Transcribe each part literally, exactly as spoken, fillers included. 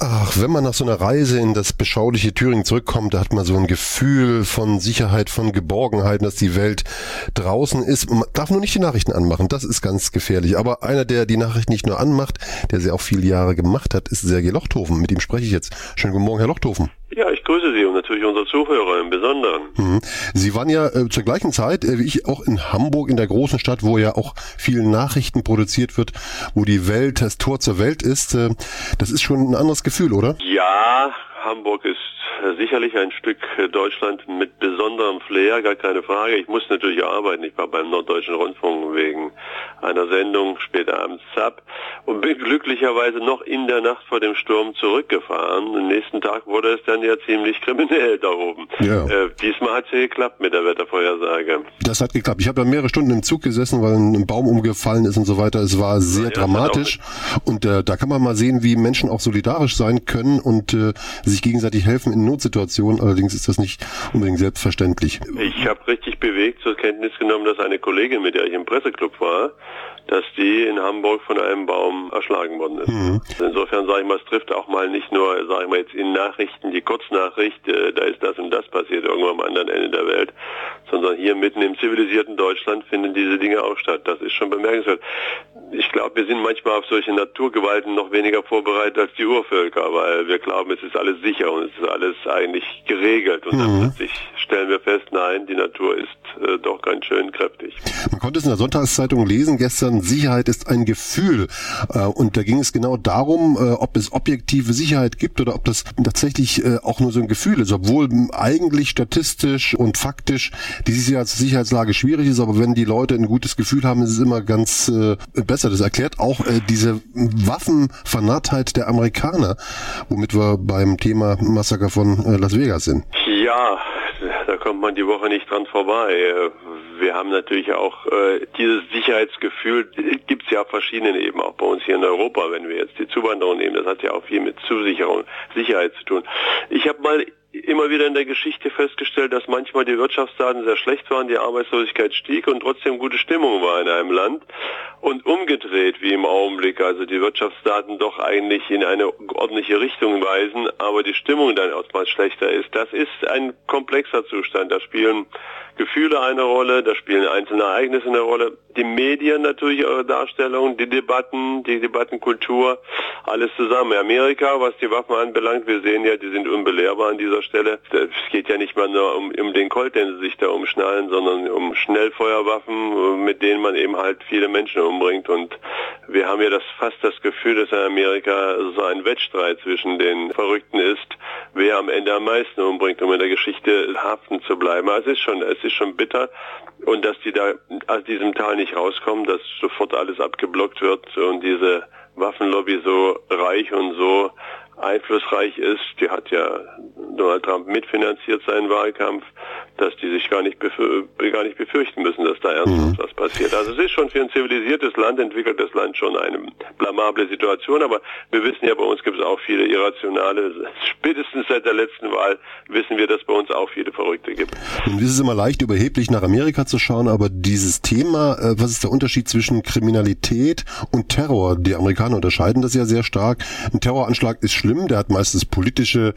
Ach, wenn man nach so einer Reise in das beschauliche Thüringen zurückkommt, da hat man so ein Gefühl von Sicherheit, von Geborgenheit, dass die Welt draußen ist. Man darf nur nicht die Nachrichten anmachen, das ist ganz gefährlich. Aber einer, der die Nachrichten nicht nur anmacht, der sie auch viele Jahre gemacht hat, ist Sergej Lochthofen. Mit ihm spreche ich jetzt. Schönen guten Morgen, Herr Lochthofen. Ja, ich grüße Sie und natürlich unsere Zuhörer im Besonderen. Mhm. Sie waren ja äh, zur gleichen Zeit äh, wie ich auch in Hamburg, in der großen Stadt, wo ja auch viel Nachrichten produziert wird, wo die Welt, das Tor zur Welt ist. Äh, das ist schon ein anderes Gefühl, oder? Ja, Hamburg ist sicherlich ein Stück Deutschland mit besonderem Flair, gar keine Frage. Ich muss natürlich arbeiten. Ich war beim Norddeutschen Rundfunk wegen einer Sendung, später abends Zapp, und bin glücklicherweise noch in der Nacht vor dem Sturm zurückgefahren. Am nächsten Tag wurde es dann ja ziemlich kriminell da oben. Ja. Äh, diesmal hat es ja geklappt mit der Wettervorhersage. Das hat geklappt. Ich habe ja mehrere Stunden im Zug gesessen, weil ein Baum umgefallen ist und so weiter. Es war sehr ja, dramatisch. Und äh, da kann man mal sehen, wie Menschen auch solidarisch sein können und äh, sich gegenseitig helfen in Notsituationen. Allerdings ist das nicht unbedingt selbstverständlich. Ich habe richtig bewegt zur Kenntnis genommen, dass eine Kollegin, mit der ich im Presseclub war, dass die in Hamburg von einem Baum erschlagen worden ist. Mhm. Insofern sage ich mal, es trifft auch mal nicht nur, sage ich mal jetzt in Nachrichten, die Kurznachricht, äh, da ist das und das passiert irgendwo am anderen Ende der Welt, sondern hier mitten im zivilisierten Deutschland finden diese Dinge auch statt. Das ist schon bemerkenswert. Ich glaube, wir sind manchmal auf solche Naturgewalten noch weniger vorbereitet als die Urvölker, weil wir glauben, es ist alles sicher und es ist alles eigentlich geregelt. Und dann mhm. plötzlich stellen wir fest, nein, die Natur ist äh, doch ganz schön kräftig. Man konnte es in der Sonntagszeitung lesen gestern, Sicherheit ist ein Gefühl. Äh, und da ging es genau darum, äh, ob es objektive Sicherheit gibt oder ob das tatsächlich äh, auch nur so ein Gefühl ist, obwohl eigentlich statistisch und faktisch die Sicherheitslage schwierig ist, aber wenn die Leute ein gutes Gefühl haben, ist es immer ganz äh, besser. Das erklärt auch äh, diese Waffenvernarrtheit der Amerikaner, womit wir beim Thema Massaker von äh, Las Vegas sind. Ja, da kommt man die Woche nicht dran vorbei. Wir haben natürlich auch äh, dieses Sicherheitsgefühl, gibt es ja auf verschiedenen Ebenen, auch bei uns hier in Europa, wenn wir jetzt die Zuwanderung nehmen, das hat ja auch viel mit Zusicherung, Sicherheit zu tun. Ich habe mal immer wieder in der Geschichte festgestellt, dass manchmal die Wirtschaftsdaten sehr schlecht waren, die Arbeitslosigkeit stieg und trotzdem gute Stimmung war in einem Land. Und umgedreht wie im Augenblick, also die Wirtschaftsdaten doch eigentlich in eine ordentliche Richtung weisen, aber die Stimmung dann oftmals schlechter ist. Das ist ein komplexer Zustand. Da spielen Gefühle eine Rolle, da spielen einzelne Ereignisse eine Rolle. Die Medien natürlich, ihre Darstellung, die Debatten, die Debattenkultur, alles zusammen. Amerika, was die Waffen anbelangt, wir sehen ja, die sind unbelehrbar an dieser Stelle. Es geht ja nicht mal nur um, um den Colt, den sie sich da umschnallen, sondern um Schnellfeuerwaffen, mit denen man eben halt viele Menschen umbringt. Und wir haben ja das, fast das Gefühl, dass in Amerika so ein Wettstreit zwischen den Verrückten ist, wer am Ende am meisten umbringt, um in der Geschichte haften zu bleiben. Also es ist schon, es ist schon bitter. Und dass die da aus diesem Tal nicht rauskommen, dass sofort alles abgeblockt wird und diese Waffenlobby so reich und so einflussreich ist, die hat ja Donald Trump mitfinanziert seinen Wahlkampf, dass die sich gar nicht, befür- gar nicht befürchten müssen, dass da ernsthaft mhm. was passiert. Also es ist schon für ein zivilisiertes Land, entwickeltes Land schon eine blamable Situation, aber wir wissen ja, bei uns gibt es auch viele Irrationale. Spätestens seit der letzten Wahl wissen wir, dass bei uns auch viele Verrückte gibt. Nun ist es immer leicht, überheblich nach Amerika zu schauen, aber dieses Thema, was ist der Unterschied zwischen Kriminalität und Terror? Die Amerikaner unterscheiden das ja sehr stark. Ein Terroranschlag ist schlimm, der hat meistens politische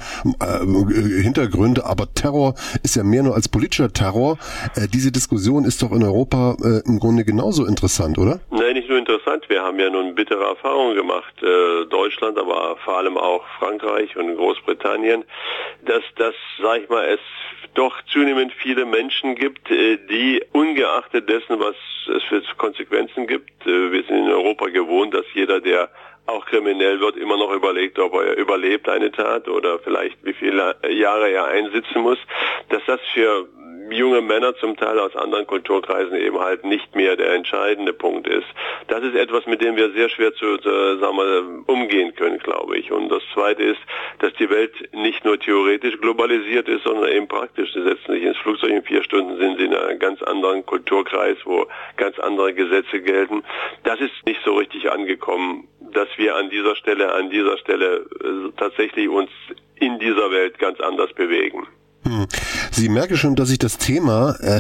äh, Hintergründe, aber Terror ist ja mehr nur als politischer Terror. Äh, diese Diskussion ist doch in Europa äh, im Grunde genauso interessant, oder? Nein, nicht nur interessant. Wir haben ja nun bittere Erfahrungen gemacht, äh, Deutschland, aber vor allem auch Frankreich und Großbritannien, dass das, sag ich mal, es doch zunehmend viele Menschen gibt, äh, die ungeachtet dessen, was es für Konsequenzen gibt, äh, wir sind in Europa gewohnt, dass jeder, der auch kriminell wird, immer noch überlegt, ob er überlebt eine Tat oder vielleicht wie viele Jahre er einsitzen muss, dass das für junge Männer zum Teil aus anderen Kulturkreisen eben halt nicht mehr der entscheidende Punkt ist. Das ist etwas, mit dem wir sehr schwer zu, zu sagen wir, umgehen können, glaube ich. Und das Zweite ist, dass die Welt nicht nur theoretisch globalisiert ist, sondern eben praktisch. Sie setzen sich ins Flugzeug, in vier Stunden sind sie in einem ganz anderen Kulturkreis, wo ganz andere Gesetze gelten. Das ist nicht so richtig angekommen, dass wir an dieser Stelle, an dieser Stelle äh, tatsächlich uns in dieser Welt ganz anders bewegen. Hm. Sie merken schon, dass ich das Thema äh,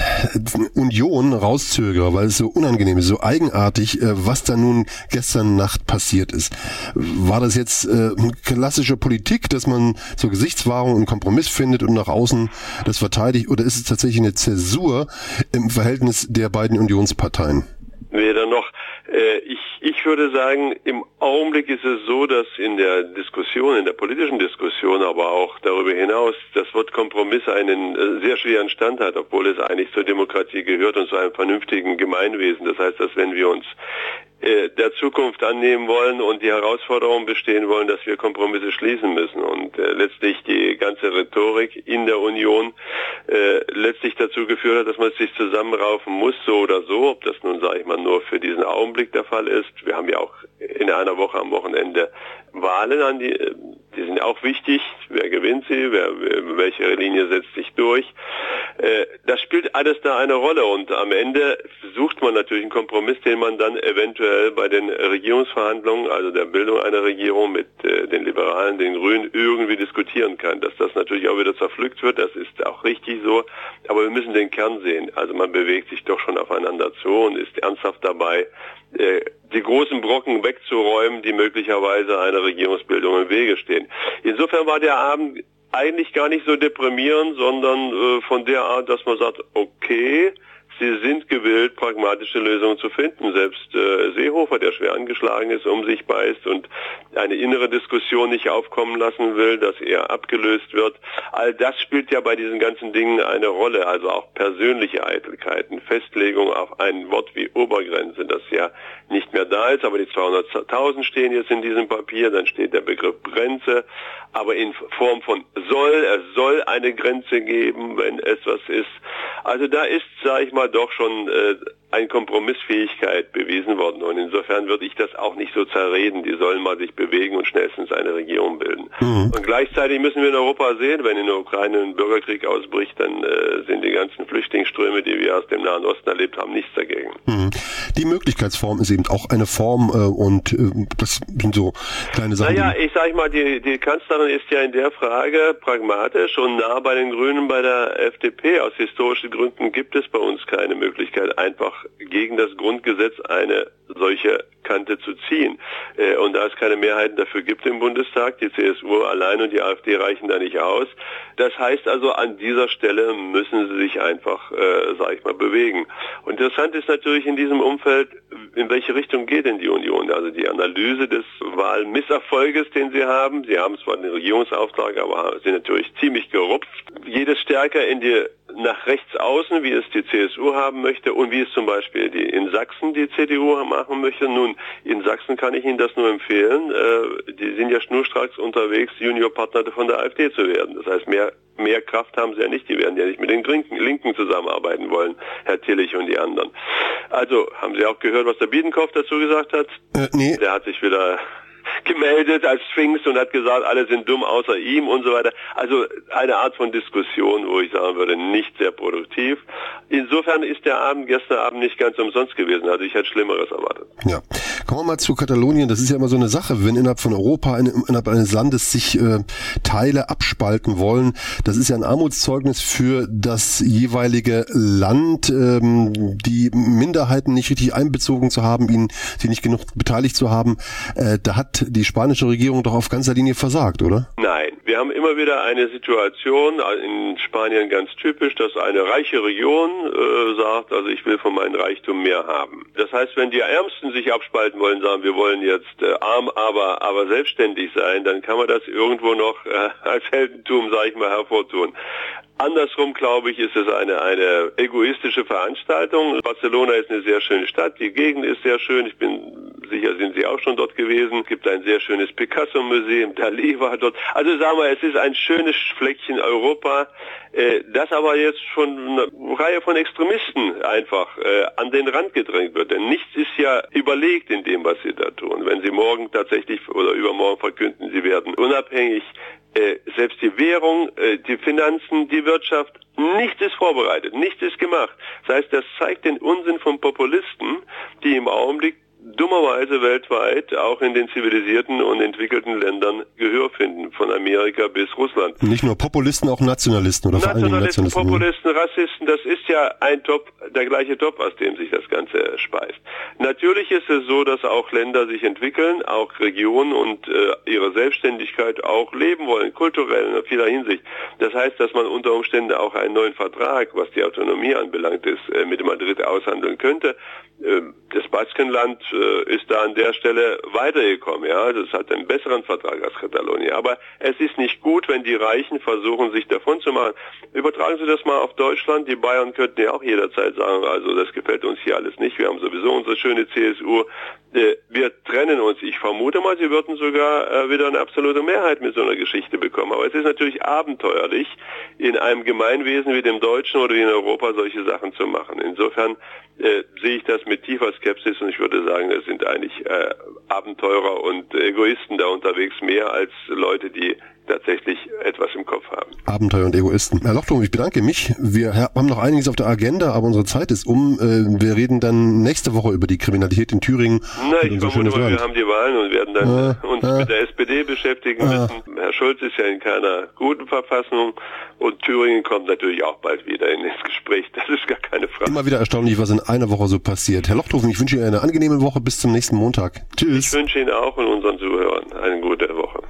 Union rauszögere, weil es so unangenehm ist, so eigenartig, äh, was da nun gestern Nacht passiert ist. War das jetzt äh, klassische Politik, dass man so Gesichtswahrung und Kompromiss findet und nach außen das verteidigt, oder ist es tatsächlich eine Zäsur im Verhältnis der beiden Unionsparteien? Weder noch. Äh, ich, ich würde sagen, im Augenblick ist es so, dass in der Diskussion, in der politischen Diskussion, aber auch darüber hinaus, das Wort Kompromiss einen äh, sehr schweren Stand hat, obwohl es eigentlich zur Demokratie gehört und zu einem vernünftigen Gemeinwesen. Das heißt, dass wenn wir uns äh, der Zukunft annehmen wollen und die Herausforderung bestehen wollen, dass wir Kompromisse schließen müssen. Und äh, letztlich die ganze Rhetorik in der Union äh, letztlich dazu geführt hat, dass man sich zusammenraufen muss, so oder so, ob das nun, sage ich mal, nur für diesen Augenblick der Fall ist. Wir haben ja auch in einer Woche am Wochenende Wahlen an die, die sind auch wichtig. Wer gewinnt sie? Wer, welche Linie setzt sich durch? Äh, das spielt alles da eine Rolle und am Ende sucht man natürlich einen Kompromiss, den man dann eventuell bei den Regierungsverhandlungen, also der Bildung einer Regierung mit äh, den Liberalen, den Grünen irgendwie diskutieren kann. Dass das natürlich auch wieder zerpflückt wird, das ist auch richtig so. Aber wir müssen den Kern sehen. Also man bewegt sich doch schon aufeinander zu und ist ernsthaft dabei, äh, die großen Brocken wegzuräumen, die möglicherweise einer Regierungsbildung im Wege stehen. Insofern war der Abend eigentlich gar nicht so deprimierend, sondern äh, von der Art, dass man sagt, okay, sie sind gewillt, pragmatische Lösungen zu finden. Selbst äh, Seehofer, der schwer angeschlagen ist, um sich beißt und eine innere Diskussion nicht aufkommen lassen will, dass er abgelöst wird. All das spielt ja bei diesen ganzen Dingen eine Rolle, also auch persönliche Eitelkeiten, Festlegung auf ein Wort wie Obergrenze, das ja nicht mehr da ist, aber die zweihunderttausend stehen jetzt in diesem Papier, dann steht der Begriff Grenze, aber in Form von soll, es soll eine Grenze geben, wenn etwas ist. Also da ist, sage ich mal, doch schon äh, eine Kompromissfähigkeit bewiesen worden und insofern würde ich das auch nicht so zerreden. Die sollen mal sich bewegen und schnellstens eine Regierung bilden. Mhm. Und gleichzeitig müssen wir in Europa sehen, wenn in der Ukraine ein Bürgerkrieg ausbricht, dann äh, sind die ganzen Flüchtlingsströme, die wir aus dem Nahen Osten erlebt haben, nichts dagegen. Mhm. Die Möglichkeitsform ist eben auch eine Form äh, und äh, das sind so kleine Sachen. Naja, ich sage mal, die, die Kanzlerin ist ja in der Frage pragmatisch und nah bei den Grünen, bei der F D P. Aus historischen Gründen gibt es bei uns keine Möglichkeit, einfach gegen das Grundgesetz eine solche Kante zu ziehen. Äh, und da es keine Mehrheiten dafür gibt im Bundestag, die C S U allein und die AfD reichen da nicht aus. Das heißt also, an dieser Stelle müssen sie sich einfach, äh, sag ich mal, bewegen. Und interessant ist natürlich in diesem Umfeld, in welche Richtung geht denn die Union? Also die Analyse des Wahlmisserfolges, den sie haben. Sie haben zwar den Regierungsauftrag, aber sind natürlich ziemlich gerupft. Jedes stärker in die nach rechts außen, wie es die C S U haben möchte und wie es zum Beispiel die in Sachsen die C D U machen möchte. Nun, in Sachsen kann ich Ihnen das nur empfehlen. Äh, die sind ja schnurstracks unterwegs, Juniorpartner von der AfD zu werden. Das heißt, mehr mehr Kraft haben sie ja nicht. Die werden ja nicht mit den Linken zusammenarbeiten wollen, Herr Tillich und die anderen. Also, haben Sie auch gehört, was der Biedenkopf dazu gesagt hat? Äh, nee. Der hat sich wieder gemeldet als Sphinx und hat gesagt, alle sind dumm außer ihm und so weiter. Also eine Art von Diskussion, wo ich sagen würde, nicht sehr produktiv. Insofern ist der Abend gestern Abend nicht ganz umsonst gewesen. Also ich hätte Schlimmeres erwartet. Ja. Kommen wir mal zu Katalonien. Das ist ja immer so eine Sache, wenn innerhalb von Europa, innerhalb eines Landes sich äh, Teile abspalten wollen. Das ist ja ein Armutszeugnis für das jeweilige Land, ähm, die Minderheiten nicht richtig einbezogen zu haben, ihnen sie nicht genug beteiligt zu haben. Äh, da hat die spanische Regierung doch auf ganzer Linie versagt, oder? Nein, wir haben immer wieder eine Situation, in Spanien ganz typisch, dass eine reiche Region äh, sagt, also ich will von meinem Reichtum mehr haben. Das heißt, wenn die Ärmsten sich abspalten wollen, sagen, wir wollen jetzt äh, arm, aber aber selbstständig sein, dann kann man das irgendwo noch äh, als Heldentum, sage ich mal, hervortun. Andersrum, glaube ich, ist es eine, eine egoistische Veranstaltung. Barcelona ist eine sehr schöne Stadt, die Gegend ist sehr schön, ich bin sicher, sind Sie auch schon dort gewesen. Es gibt ein sehr schönes Picasso-Museum, Dalí war dort. Also sagen wir, es ist ein schönes Fleckchen Europa, äh, das aber jetzt von einer Reihe von Extremisten einfach äh, an den Rand gedrängt wird. Denn nichts ist ja überlegt in dem, was Sie da tun. Wenn Sie morgen tatsächlich oder übermorgen verkünden, Sie werden unabhängig, Äh, selbst die Währung, äh, die Finanzen, die Wirtschaft, nichts ist vorbereitet, nichts ist gemacht. Das heißt, das zeigt den Unsinn von Populisten, die im Augenblick dummerweise weltweit auch in den zivilisierten und entwickelten Ländern Gehör finden, von Amerika bis Russland. Nicht nur Populisten, auch Nationalisten oder vor allen Dingen Nationalisten, Nationalisten. Populisten, Rassisten, das ist ja ein Topf, der gleiche Topf, aus dem sich das Ganze speist. Natürlich ist es so, dass auch Länder sich entwickeln, auch Regionen und äh, ihre Selbstständigkeit auch leben wollen, kulturell in vieler Hinsicht. Das heißt, dass man unter Umständen auch einen neuen Vertrag, was die Autonomie anbelangt ist, äh, mit Madrid aushandeln könnte. Äh, das Baskenland äh, ist da an der Stelle weitergekommen, ja, also es hat einen besseren Vertrag als Katalonien. Aber es ist nicht gut, wenn die Reichen versuchen, sich davon zu machen. Übertragen Sie das mal auf Deutschland. Die Bayern könnten ja auch jederzeit sagen, also das gefällt uns hier alles nicht. Wir haben sowieso unsere schöne C S U. Wir trennen uns. Ich vermute mal, sie würden sogar wieder eine absolute Mehrheit mit so einer Geschichte bekommen. Aber es ist natürlich abenteuerlich, in einem Gemeinwesen wie dem Deutschen oder wie in Europa solche Sachen zu machen. Insofern äh, sehe ich das mit tiefer Skepsis und ich würde sagen, es sind eigentlich äh, Abenteurer und Egoisten da unterwegs, mehr als Leute, die tatsächlich etwas im Kopf haben. Abenteuer und Egoisten. Herr Lochtum, ich bedanke mich. Wir haben noch einiges auf der Agenda, aber unsere Zeit ist um. Wir reden dann nächste Woche über die Kriminalität in Thüringen. Na, ich vermute mal, wir haben die Wahlen und werden dann ah, uns ah, mit der S P D beschäftigen ah. müssen. Herr Schulz ist ja in keiner guten Verfassung und Thüringen kommt natürlich auch bald wieder ins Gespräch. Das ist gar keine Frage. Immer wieder erstaunlich, was in einer Woche so passiert. Herr Lochtum, ich wünsche Ihnen eine angenehme Woche. Bis zum nächsten Montag. Tschüss. Ich wünsche Ihnen auch und unseren Zuhörern eine gute Woche.